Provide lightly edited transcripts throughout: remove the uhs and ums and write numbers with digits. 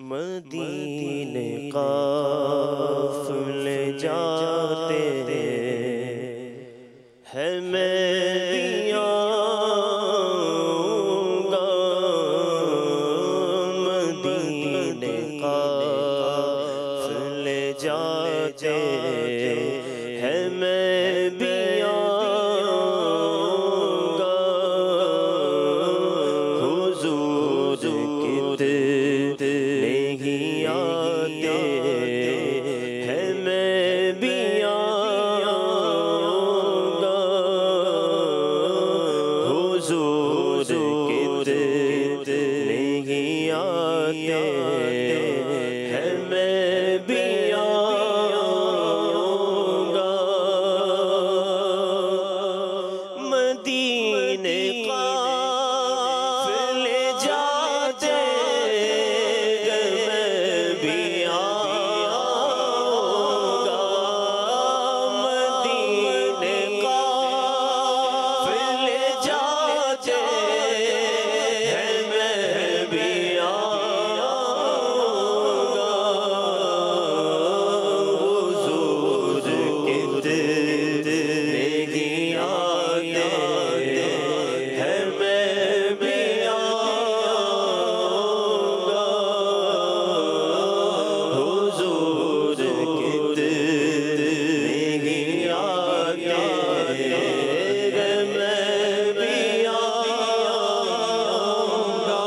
مدینے قافلے جاتے ہیں، میں بھی آؤں گا۔ مدینے قافلے جاتے ہیں، میں بھی آؤں گا۔ حضور کتنے ہی آتے ہیں، میں بھی آؤں گا۔ حضور کتنے ہی آتے ہیں، میں بھی آؤں گا۔ مدینے قافلے جاتے ہیں، میں بھی آؤں گا۔ مدینے قافلے جاتے ہیں، میں بھی آؤں گا۔ حضور کتنے ہی آتے ہیں، میں بھی آؤں گا۔ حضور کتنے ہی آتے ہیں، میں بھی آؤں گا۔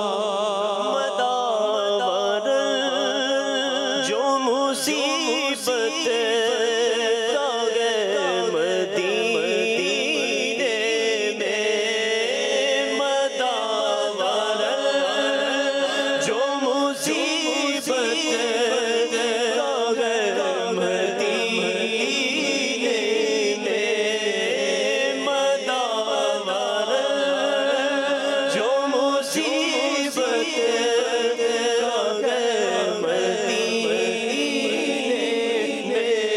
مداور جو مصیبت کا ہے مدینے میں، مداور جو مصیبت کا ہے مدینے میں، مداور جو مصیبت کا ہے مدینے میں۔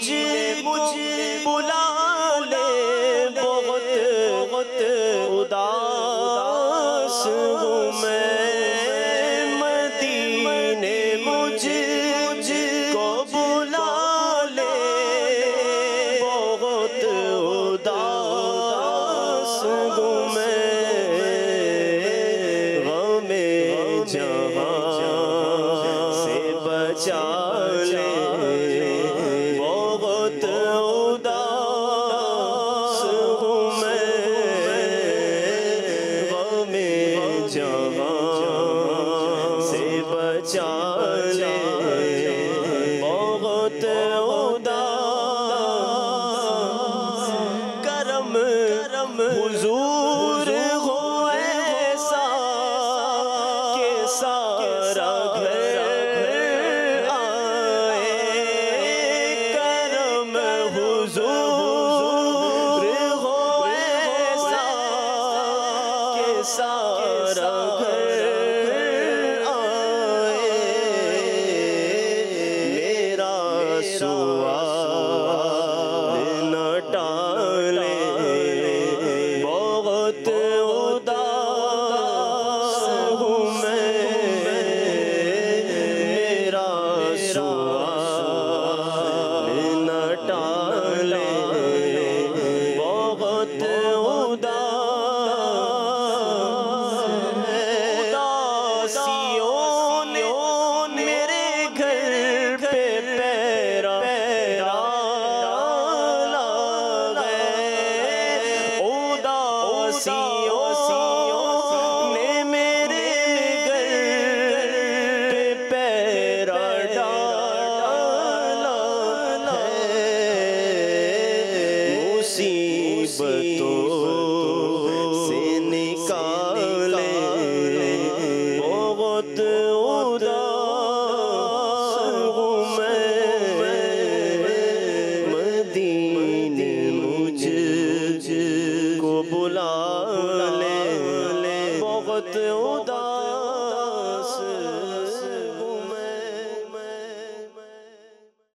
بلا لے بہت اداس ہوں میں مدینے مجھ کو بلا لے بہت اداس ہوں میں غم جہاں سے بچا لے بہت اداس ہوں میں غم جہاں سے بچا لے بہت اداس کرم حضور ہو ایسا کہ سارا گھر آئے کرم حضور ہو ایسا کہ سارا گھر آئے میرا سوال نہ ٹالے بہت اداس ہوں میں میرا سوال نہ ٹالے بہت اداسیوں نے میرے گھر پہ پیرا اداسیوں نے میرے گھر پہ پیرا ڈالا ہے مصیبتوں سے نکالے بہت اداس ہوں میں مدینے مجھ کو بلا لے بہت اداس